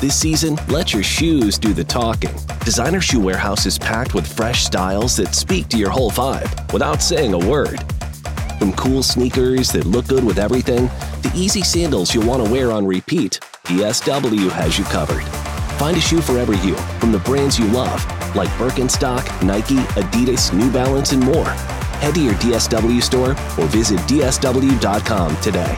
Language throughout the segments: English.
This season, let your shoes do the talking. Designer Shoe Warehouse is packed with fresh styles that speak to your whole vibe without saying a word. From cool sneakers that look good with everything, to easy sandals you'll want to wear on repeat, DSW has you covered. Find a shoe for every you from the brands you love, like Birkenstock, Nike, Adidas, New Balance, and more. Head to your DSW store or visit dsw.com today.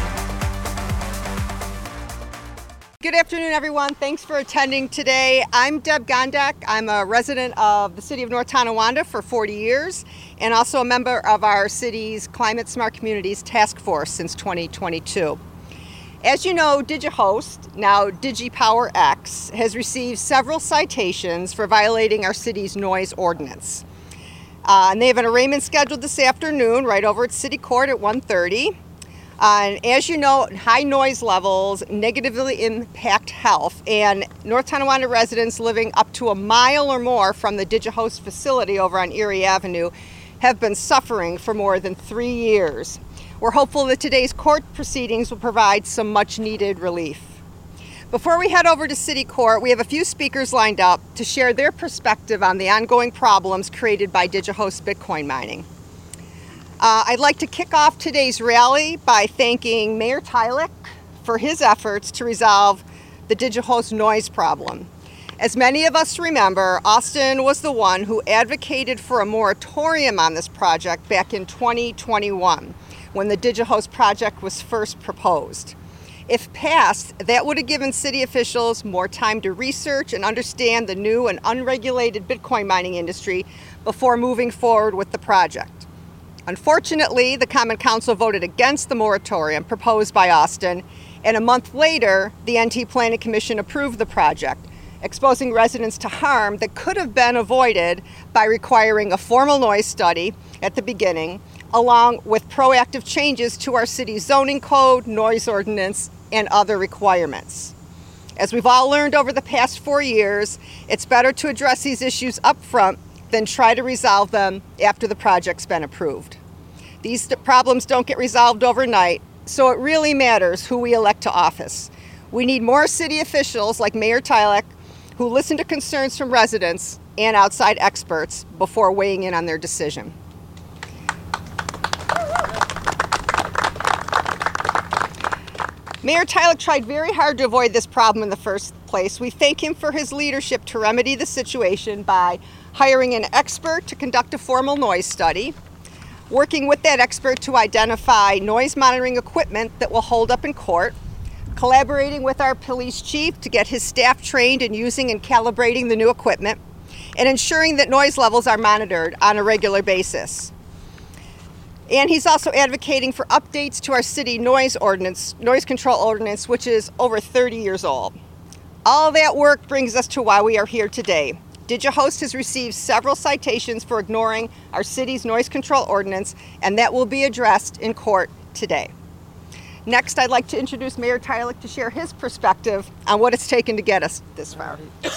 Good afternoon, everyone. Thanks for attending today. I'm Deb Gondek. I'm a resident of the city of North Tonawanda for 40 years and also a member of our city's Climate Smart Communities Task Force since 2022. As you know, DigiHost, now DigiPowerX, has received several citations for violating our city's noise ordinance. And they have an arraignment scheduled this afternoon right over at City Court at 1:30. And as you know, high noise levels negatively impact health, and North Tonawanda residents living up to a mile or more from the DigiHost facility over on Erie Avenue have been suffering for more than 3 years. We're hopeful that today's court proceedings will provide some much-needed relief. Before we head over to City Court, we have a few speakers lined up to share their perspective on the ongoing problems created by DigiHost Bitcoin mining. I'd like to kick off today's rally by thanking Mayor Tylek for his efforts to resolve the DigiHost noise problem. As many of us remember, Austin was the one who advocated for a moratorium on this project back in 2021 when the DigiHost project was first proposed. If passed, that would have given city officials more time to research and understand the new and unregulated Bitcoin mining industry before moving forward with the project. Unfortunately, the Common Council voted against the moratorium proposed by Austin, and a month later, the NT Planning Commission approved the project, exposing residents to harm that could have been avoided by requiring a formal noise study at the beginning, along with proactive changes to our city's zoning code, noise ordinance, and other requirements. As we've all learned over the past 4 years, it's better to address these issues up front than try to resolve them after the project's been approved. These problems don't get resolved overnight, so it really matters who we elect to office. We need more city officials like Mayor Tylek who listen to concerns from residents and outside experts before weighing in on their decision. Mayor Tylek tried very hard to avoid this problem in the first place. We thank him for his leadership to remedy the situation by hiring an expert to conduct a formal noise study, working with that expert to identify noise monitoring equipment that will hold up in court, collaborating with our police chief to get his staff trained in using and calibrating the new equipment, and ensuring that noise levels are monitored on a regular basis. And he's also advocating for updates to our city noise control ordinance, which is over 30 years old. All that work brings us to why we are here today. DigiHost has received several citations for ignoring our city's noise control ordinance, and that will be addressed in court today. Next, I'd like to introduce Mayor Tylek to share his perspective on what it's taken to get us this far.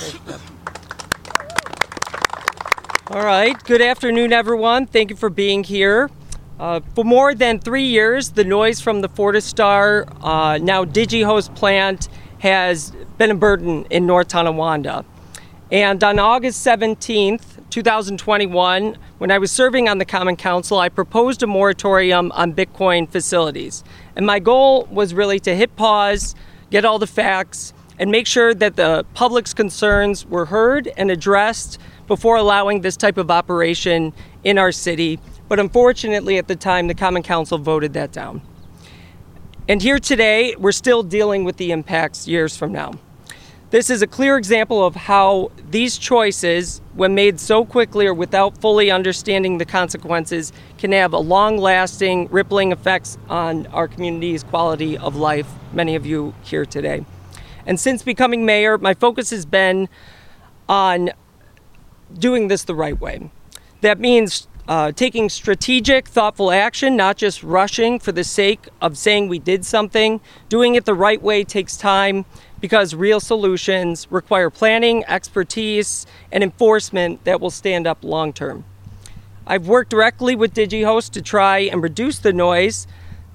All right, good afternoon, everyone. Thank you for being here. For more than 3 years, the noise from the Fortistar, now DigiHost plant, has been a burden in North Tonawanda. And on August 17th, 2021, when I was serving on the Common Council, I proposed a moratorium on Bitcoin facilities. And my goal was really to hit pause, get all the facts, and make sure that the public's concerns were heard and addressed before allowing this type of operation in our city. But unfortunately, at the time, the Common Council voted that down. And here today, we're still dealing with the impacts years from now. This is a clear example of how these choices, when made so quickly or without fully understanding the consequences, can have a long-lasting, rippling effects on our community's quality of life, many of you here today. And since becoming mayor, my focus has been on doing this the right way. That means taking strategic, thoughtful action, not just rushing for the sake of saying we did something. Doing it the right way takes time because real solutions require planning, expertise, and enforcement that will stand up long term. I've worked directly with DigiHost to try and reduce the noise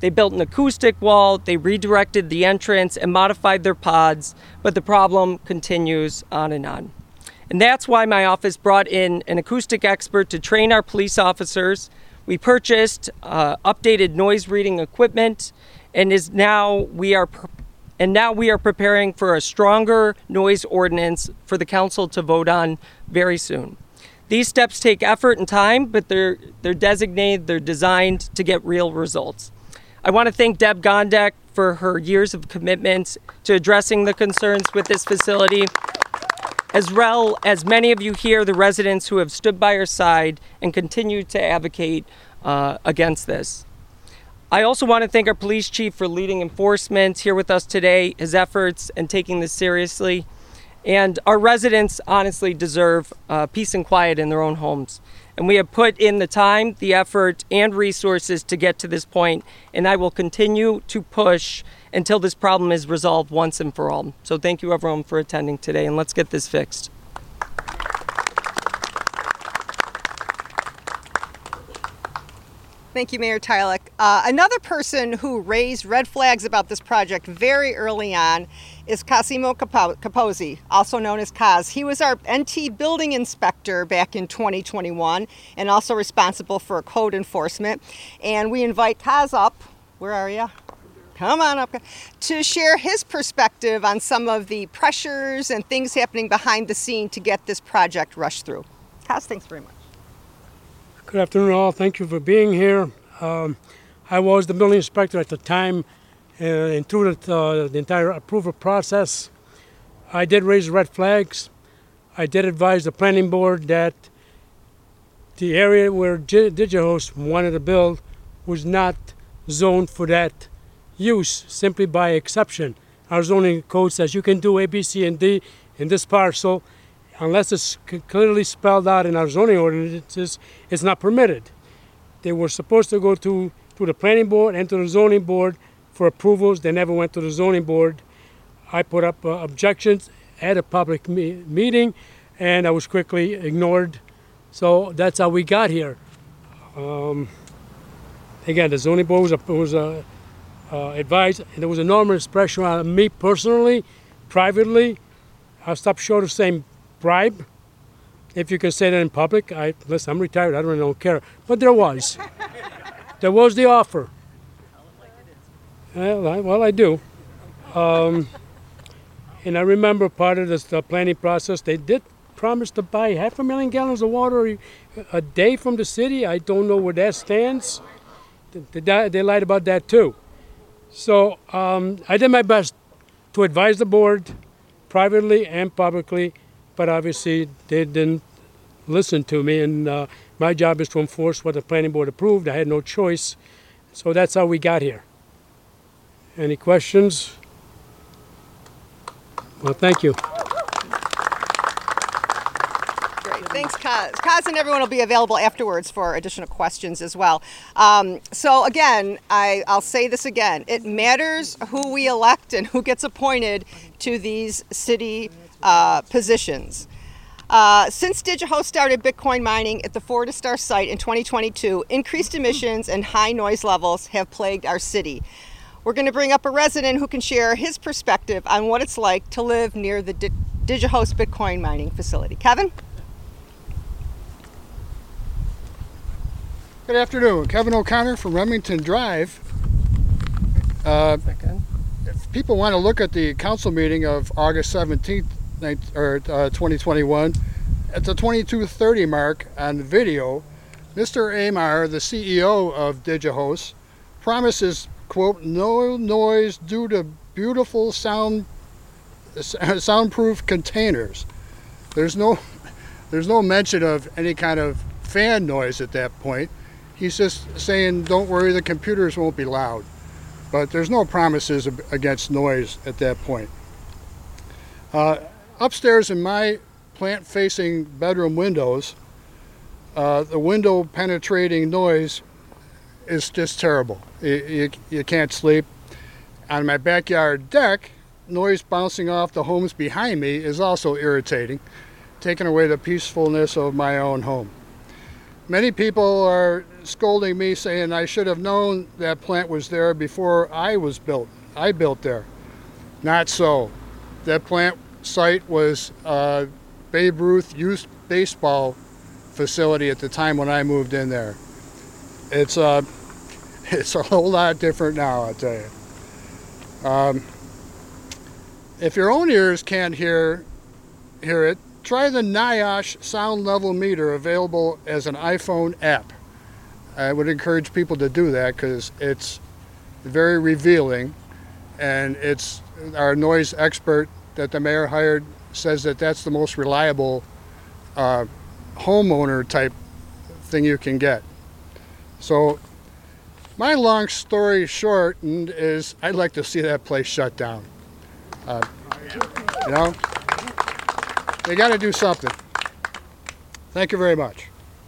They built an acoustic wall, they redirected the entrance and modified their pods, but the problem continues on and on. And that's why my office brought in an acoustic expert to train our police officers. We purchased updated noise reading equipment, and now we are preparing for a stronger noise ordinance for the council to vote on very soon. These steps take effort and time, but they're designated, they're designed to get real results. I want to thank Deb Gondek for her years of commitment to addressing the concerns with this facility, as well as many of you here, the residents who have stood by her side and continue to advocate against this. I also want to thank our police chief for leading enforcement here with us today, his efforts and taking this seriously. And our residents honestly deserve peace and quiet in their own homes. And we have put in the time, the effort, and resources to get to this point, and I will continue to push until this problem is resolved once and for all. So thank you everyone for attending today, and let's get this fixed. Thank you, Mayor Tylek. Another person who raised red flags about this project very early on is Cosimo Capozzi, also known as Kaz. He was our NT building inspector back in 2021 and also responsible for code enforcement. And we invite Kaz up, where are you? Come on up, to share his perspective on some of the pressures and things happening behind the scene to get this project rushed through. Kaz, thanks very much. Good afternoon, all. Thank you for being here. I was the building inspector at the time, and through the entire approval process, I did raise red flags. I did advise the planning board that the area where DigiHost wanted to build was not zoned for that use, simply by exception. Our zoning code says you can do A, B, C, and D in this parcel. Unless it's clearly spelled out in our zoning ordinances, it's not permitted. They were supposed to go to the planning board and to the zoning board for approvals. They never went to the zoning board. I put up objections at a public meeting, and I was quickly ignored. So that's how we got here. Again, the zoning board was advised, and there was enormous pressure on me personally, privately. I stopped short of saying bribe, if you can say that in public. Listen, I'm retired, I don't care. But there was. There was the offer. Well, I do. And I remember part of this planning process, they did promise to buy 500,000 gallons of water a day from the city. I don't know where that stands. They lied about that too. So I did my best to advise the board privately and publicly, but obviously they didn't listen to me, and my job is to enforce what the planning board approved. I had no choice, so that's how we got here. Any questions? Well, thank you. Great, thanks, Kaz. Kaz and everyone will be available afterwards for additional questions as well. So again, I'll say this again, it matters who we elect and who gets appointed to these city positions. Since DigiHost started Bitcoin mining at the Fortistar site in 2022, increased emissions and high noise levels have plagued our city. We're going to bring up a resident who can share his perspective on what it's like to live near the DigiHost Bitcoin mining facility. Kevin? Good afternoon. Kevin O'Connor from Remington Drive. If people want to look at the council meeting of August 17th, 2021, at the 22:30 mark on the video, Mr. Amar, the CEO of DigiHost, promises, quote, no noise due to beautiful soundproof containers. There's no mention of any kind of fan noise at that point. He's just saying, don't worry, the computers won't be loud. But there's no promises against noise at that point. Upstairs in my plant-facing bedroom windows, the window penetrating noise is just terrible. You can't sleep. On my backyard deck, noise bouncing off the homes behind me is also irritating, taking away the peacefulness of my own home. Many people are scolding me saying I should have known that plant was there before I was built. I built there. Not so. That plant site was Babe Ruth youth baseball facility at the time when I moved in there. It's a whole lot different now, I'll tell you. If your own ears can't hear it, try the NIOSH sound level meter available as an iPhone app. I would encourage people to do that because it's very revealing, and it's our noise expert that the mayor hired says that that's the most reliable homeowner type thing you can get. So my long story shortened is I'd like to see that place shut down. You know, they got to do something. Thank you very much.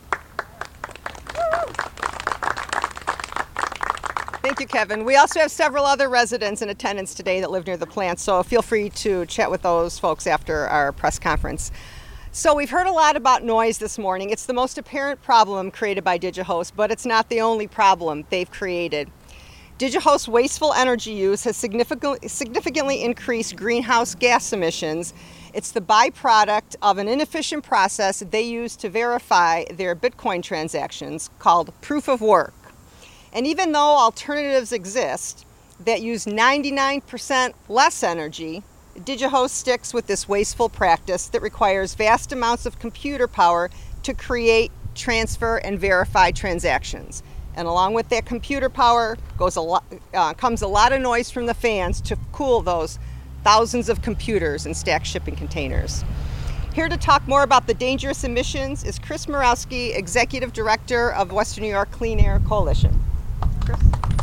Thank you, Kevin. We also have several other residents in attendance today that live near the plant, so feel free to chat with those folks after our press conference. So we've heard a lot about noise this morning. It's the most apparent problem created by Digihost, but it's not the only problem they've created. Digihost's wasteful energy use has significantly increased greenhouse gas emissions. It's the byproduct of an inefficient process they use to verify their Bitcoin transactions called proof of work. And even though alternatives exist that use 99% less energy, Digihost sticks with this wasteful practice that requires vast amounts of computer power to create, transfer, and verify transactions. And along with that computer power comes a lot of noise from the fans to cool those thousands of computers and stacked shipping containers. Here to talk more about the dangerous emissions is Chris Murawski, Executive Director of Western New York Clean Air Coalition. Chris.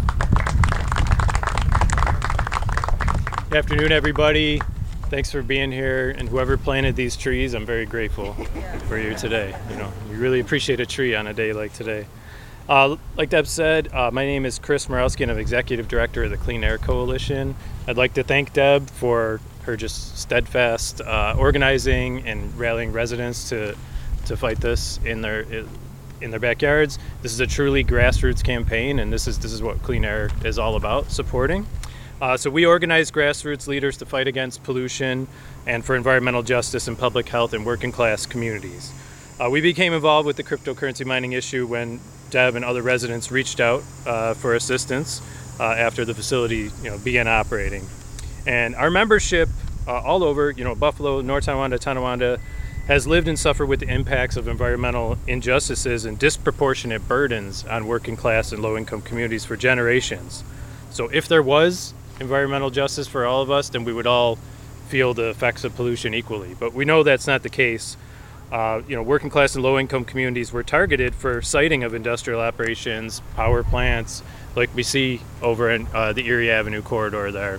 Good afternoon, everybody. Thanks for being here, and whoever planted these trees, I'm very grateful for you today. You know, we really appreciate a tree on a day like today. Like Deb said, my name is Chris Murawski, and I'm Executive Director of the Clean Air Coalition. I'd like to thank Deb for her just steadfast organizing and rallying residents to fight this in their backyards. This is a truly grassroots campaign, and this is what Clean Air is all about, supporting. So we organize grassroots leaders to fight against pollution and for environmental justice and public health in working class communities. We became involved with the cryptocurrency mining issue when Deb and other residents reached out for assistance after the facility began operating. And our membership all over Buffalo, North Tonawanda, has lived and suffered with the impacts of environmental injustices and disproportionate burdens on working class and low-income communities for generations. So if there was environmental justice for all of us, then we would all feel the effects of pollution equally. But we know that's not the case. Working class and low-income communities were targeted for siting of industrial operations, power plants, like we see over in the Erie Avenue corridor there.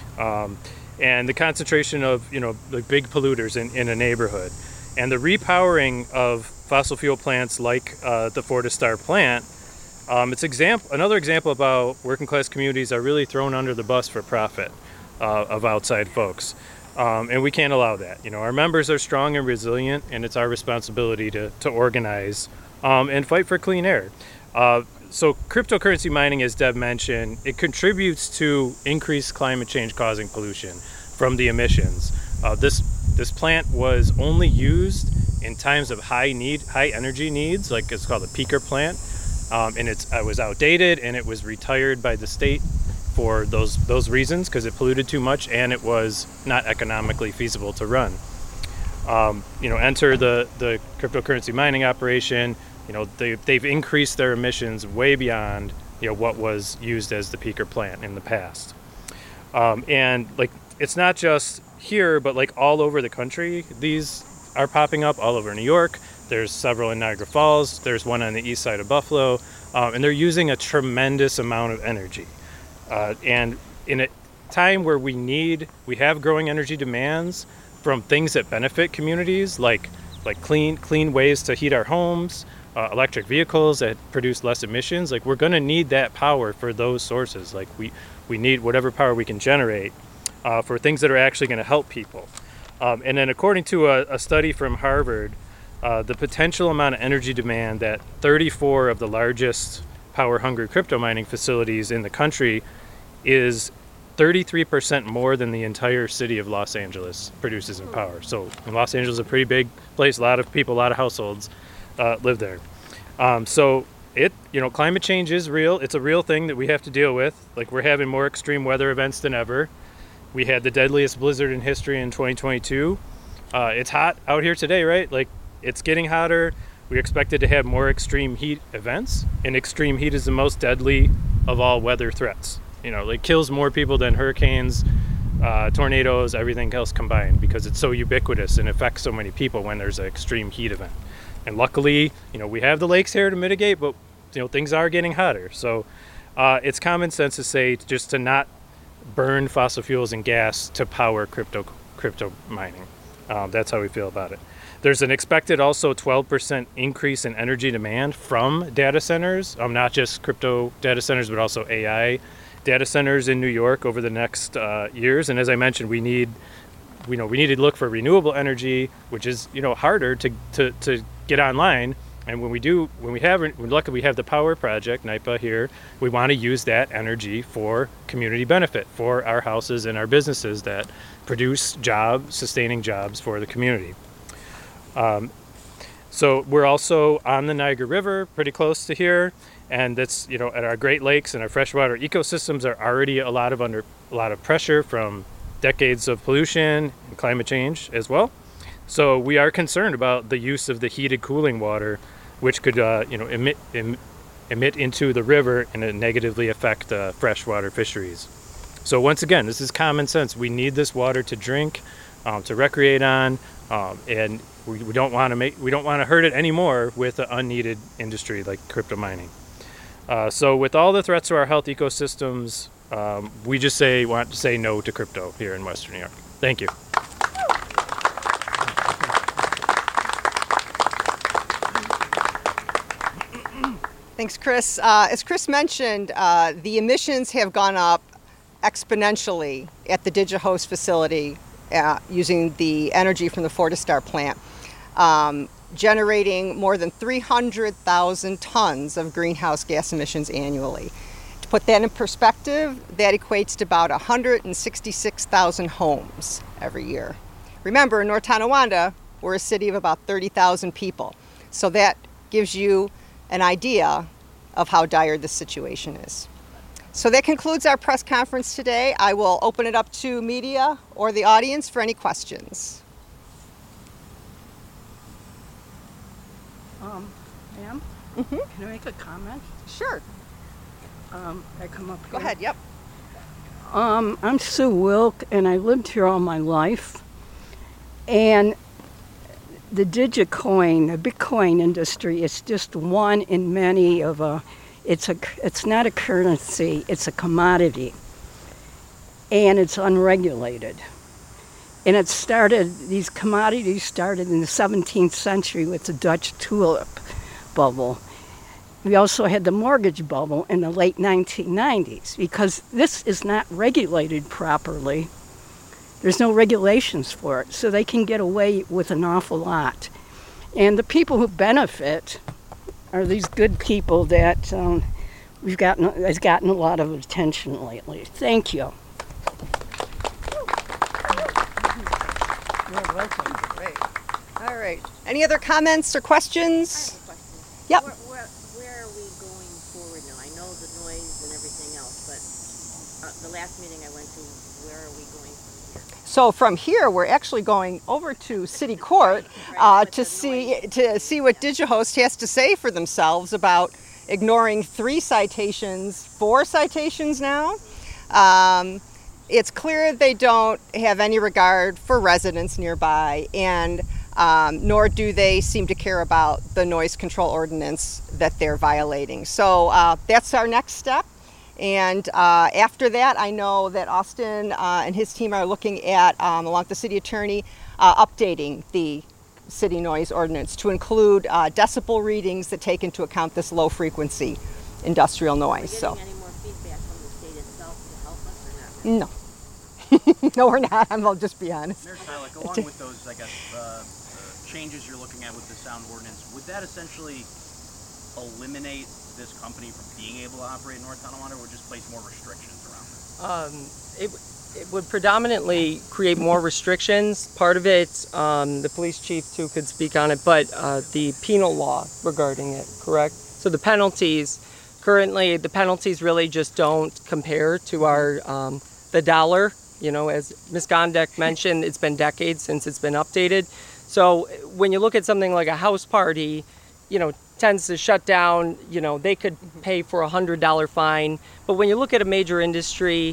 And the concentration of, the big polluters in a neighborhood. And the repowering of fossil fuel plants like the Fortistar plant, it's another example about working class communities are really thrown under the bus for profit of outside folks. And we can't allow that. Our members are strong and resilient, and it's our responsibility to organize and fight for clean air. So cryptocurrency mining, as Deb mentioned, it contributes to increased climate change causing pollution from the emissions. This plant was only used in times of high energy needs, like it's called a peaker plant. And it was outdated, and it was retired by the state for those reasons because it polluted too much and it was not economically feasible to run. Enter the cryptocurrency mining operation. They've increased their emissions way beyond what was used as the peaker plant in the past. And it's not just here, but all over the country, these are popping up all over New York. There's several in Niagara Falls. There's one on the east side of Buffalo. And they're using a tremendous amount of energy. And in a time where we have growing energy demands from things that benefit communities, like clean ways to heat our homes, electric vehicles that produce less emissions, we're going to need that power for those sources. We need whatever power we can generate for things that are actually going to help people. And then according to a study from Harvard, the potential amount of energy demand that 34 of the largest power-hungry crypto mining facilities in the country is 33% more than the entire city of Los Angeles produces in power. So Los Angeles is a pretty big place. A lot of people, a lot of households live there. So climate change is real. It's a real thing that we have to deal with. Like, we're having more extreme weather events than ever. We had the deadliest blizzard in history in 2022. It's hot out here today, right? Like, it's getting hotter. We expected to have more extreme heat events, and extreme heat is the most deadly of all weather threats. It kills more people than hurricanes, tornadoes, everything else combined, because it's so ubiquitous and affects so many people when there's an extreme heat event. And luckily, we have the lakes here to mitigate, but things are getting hotter. So it's common sense to say just to not burn fossil fuels and gas to power crypto mining. That's how we feel about it. There's an expected also 12% increase in energy demand from data centers, not just crypto data centers, but also AI data centers in New York over the next years. And as I mentioned, we need to look for renewable energy, which is harder to get online. And when luckily we have the power project, NYPA here, we want to use that energy for community benefit for our houses and our businesses that produce sustaining jobs for the community. So we're also on the Niagara River, pretty close to here, and that's at our Great Lakes and our freshwater ecosystems are already under a lot of pressure from decades of pollution and climate change as well. So we are concerned about the use of the heated cooling water, which could emit into the river and negatively affect freshwater fisheries. So once again, this is common sense. We need this water to drink, to recreate on, and we don't want to hurt it anymore with an unneeded industry like crypto mining. So with all the threats to our health ecosystems, we just want to say no to crypto here in Western New York. Thank you. Thanks, Chris. As Chris mentioned, the emissions have gone up exponentially at the DigiHost facility using the energy from the Fortistar plant, generating more than 300,000 tons of greenhouse gas emissions annually. To put that in perspective, that equates to about 166,000 homes every year. Remember, in North Tonawanda, we're a city of about 30,000 people. So that gives you an idea of how dire this situation is. So that concludes our press conference today. I will open it up to media or the audience for any questions. Ma'am, Can I make a comment? Sure. I come up here. Go ahead, yep. I'm Sue Wilk, and I lived here all my life. And the Digicoin, the Bitcoin industry, is just one in many of it's not a currency, it's a commodity. And it's unregulated. And these commodities started in the 17th century with the Dutch tulip bubble. We also had the mortgage bubble in the late 1990s because this is not regulated properly. There's no regulations for it, so they can get away with an awful lot. And the people who benefit are these good people that has gotten a lot of attention lately. Thank you. You're welcome. Great. All right. Any other comments or questions? I have a question. Yep. Where are we going forward now? I know the noise and everything else, but the last meeting I went to, where are we going from here? So from here, we're actually going over to City Court to see what DigiHost has to say for themselves about ignoring 4 citations now. It's clear they don't have any regard for residents nearby, and nor do they seem to care about the noise control ordinance that they're violating. So that's our next step. And after that, I know that Austin and his team are looking at, along with the city attorney, updating the city noise ordinance to include decibel readings that take into account this low frequency industrial noise. Are we getting any more feedback from the state itself to help us or not? No. No, we're not. I'll just be honest. Mayor Silik, along with those, I guess, changes you're looking at with the sound ordinance, would that essentially eliminate this company from being able to operate in North Tonawanda, or just place more restrictions around it? It would predominantly create more restrictions. Part of it, the police chief too could speak on it, but the penal law regarding it, correct? So the penalties, currently the penalties really just don't compare to our, the dollar. You know, as Ms. Gondek mentioned, it's been decades since it's been updated. So when you look at something like a house party, you know, tends to shut down, you know, they could pay for $100 fine. But when you look at a major industry,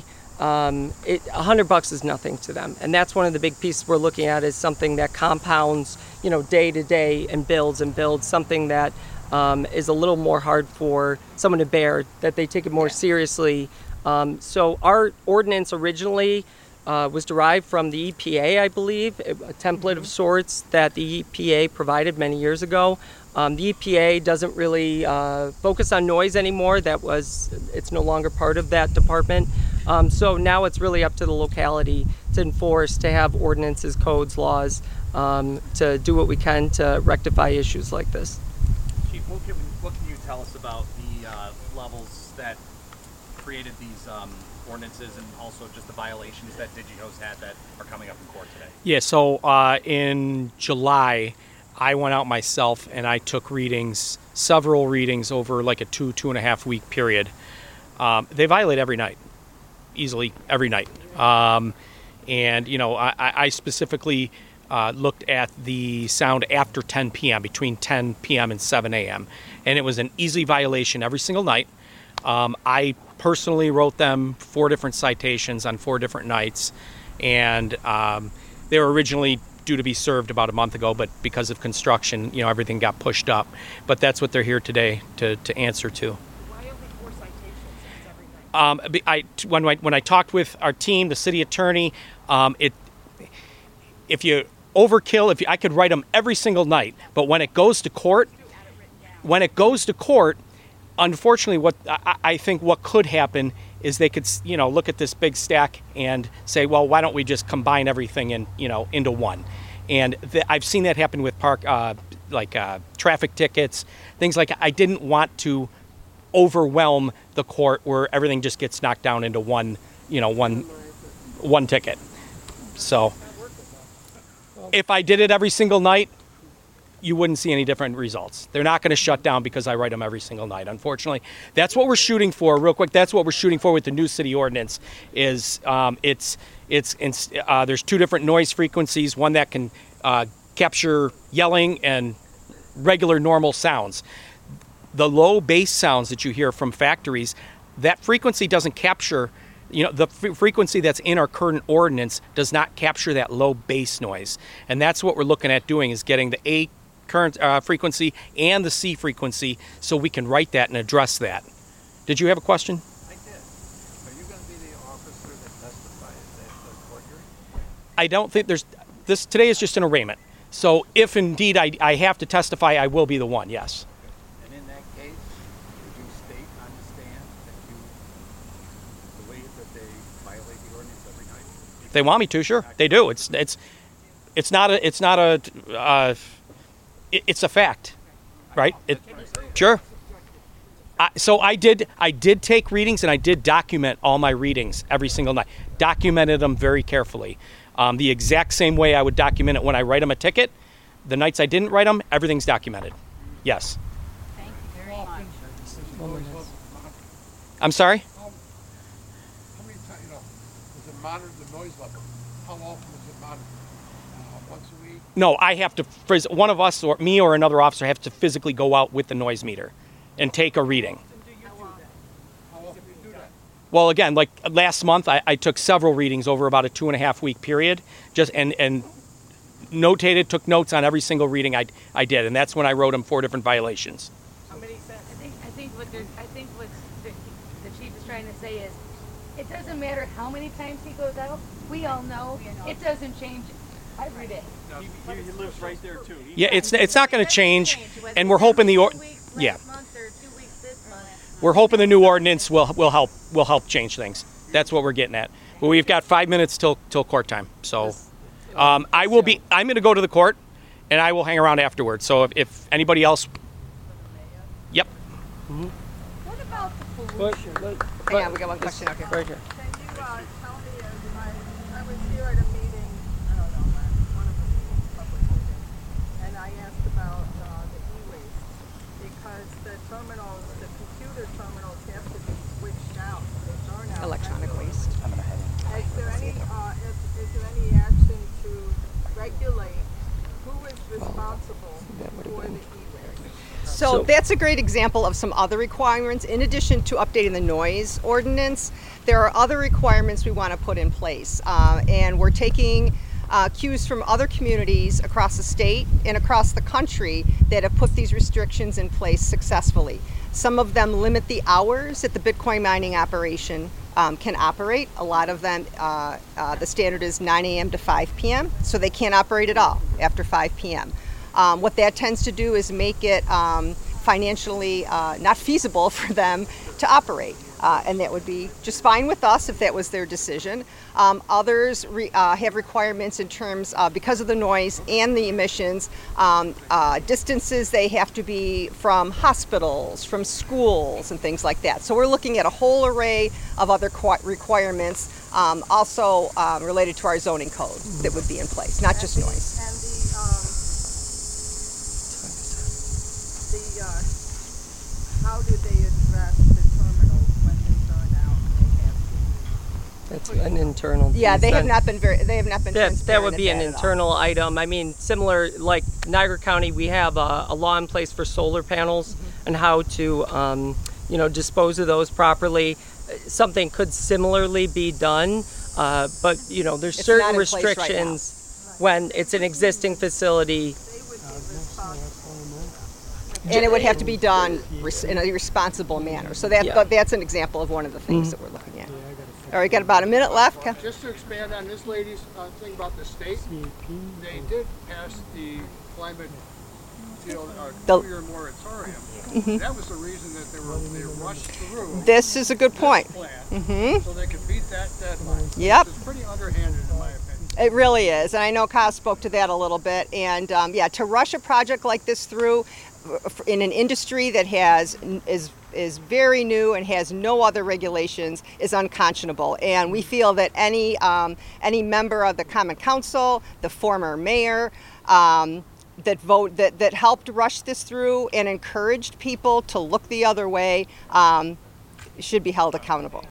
$100 is nothing to them. And that's one of the big pieces we're looking at, is something that compounds, you know, day to day and builds, something that is a little more hard for someone to bear, that they take it more seriously. So our ordinance originally was derived from the EPA, I believe, a template of sorts that the EPA provided many years ago. The EPA doesn't really focus on noise anymore. It's no longer part of that department. So now it's really up to the locality to enforce, to have ordinances, codes, laws, to do what we can to rectify issues like this. Chief, what can you tell us about the levels that created these ordinances, and also just the violations that DigiHost had that are coming up in court today? Yeah, so in July, I went out myself and I took readings, several readings over like a 2.5 week period. They violate every night, easily every night. And, you know, I specifically looked at the sound after 10 p.m., between 10 p.m. and 7 a.m. And it was an easy violation every single night. I personally wrote them 4 different citations on 4 different nights. And they were originally due to be served about a month ago, but because of construction, you know, everything got pushed up. But that's what they're here today to answer to. Why only 4 citations every night? When I talked with our team, the city attorney, if you overkill, I could write them every single night, but when it goes to court, unfortunately, what I think what could happen is they could, you know, look at this big stack and say, well, why don't we just combine everything into one? And I've seen that happen with traffic tickets, things like. I didn't want to overwhelm the court where everything just gets knocked down into one ticket. So if I did it every single night, you wouldn't see any different results. They're not going to shut down because I write them every single night. Unfortunately, that's what we're shooting for. Real quick, that's what we're shooting for with the new city ordinance. Is there's 2 different noise frequencies. One that can capture yelling and regular normal sounds. The low bass sounds that you hear from factories, that frequency doesn't capture. You know, the frequency that's in our current ordinance does not capture that low bass noise, and that's what we're looking at doing, is getting the A current frequency and the C frequency, so we can write that and address that. Did you have a question? I did. Are you going to be the officer that testifies at the court hearing? I don't think this today is just an arraignment. So if indeed I have to testify, I will be the one, yes. And in that case, would you state on the stand that you believe that they violate the ordinance every night? If they want me to, sure. They do. It's a fact, right? Sure. So I did take readings, and I did document all my readings every single night. Documented them very carefully. The exact same way I would document it when I write them a ticket. The nights I didn't write them, everything's documented. Yes. Thank you very much. I'm sorry? How many times, does it monitor the noise level? How often does it monitor? Once a week? No, I have to, one of us, or me or another officer, have to physically go out with the noise meter and take a reading. How often do you do that? Well, again, like last month, I took several readings over about a 2.5 week period, and notated, took notes on every single reading I did, and that's when I wrote them 4 different violations. How many cents? I think what the chief is trying to say is, it doesn't matter how many times he goes out. We all know it doesn't change every day. He lives right there too. Yeah, it's not going to change, and we're hoping we're hoping the new ordinance will help change things. That's what we're getting at. But we've got 5 minutes till court time, so I'm going to go to the court, and I will hang around afterwards. So if anybody else, yep. What about the pollution? Hang on, we got one question. Okay. Right here. Can you tell me, I was here at a meeting, I don't know, one of the meetings, public meeting, and I asked about the e-waste, because the terminals, the computer terminals have to be switched out. They burn out. Electronic waste. Is there any action to regulate who is responsible for the e-waste? So that's a great example of some other requirements. In addition to updating the noise ordinance, there are other requirements we want to put in place. And we're taking cues from other communities across the state and across the country that have put these restrictions in place successfully. Some of them limit the hours that the Bitcoin mining operation can operate. A lot of them, the standard is 9 a.m. to 5 p.m., so they can't operate at all after 5 p.m. What that tends to do is make it financially not feasible for them to operate. And that would be just fine with us if that was their decision. Others have requirements in terms of, because of the noise and the emissions, distances they have to be from hospitals, from schools, and things like that. So we're looking at a whole array of other requirements, also related to our zoning code that would be in place, not just noise. How do they address the terminals when they burn out and they have to? That's an internal. Yeah, they have piece. not been transparent. That would be an at all. internal item. I mean, similar, like Niagara County, we have a law in place for solar panels and how to, dispose of those properly. Something could similarly be done, but there's It's certain not in place right now. restrictions when it's an existing facility. And it would have to be done in a responsible manner. So that's an example of one of the things that we're looking at. All right, got about a minute left. Just to expand on this lady's thing about the state, they did pass the climate two-year moratorium. That was the reason that they rushed through. This is a good point. So they could beat that deadline. Yep. It's pretty underhanded in my opinion. It really is, and I know Kyle spoke to that a little bit. And to rush a project like this through in an industry that is very new and has no other regulations is unconscionable. And we feel that any member of the Common Council, the former mayor, that helped rush this through and encouraged people to look the other way should be held accountable.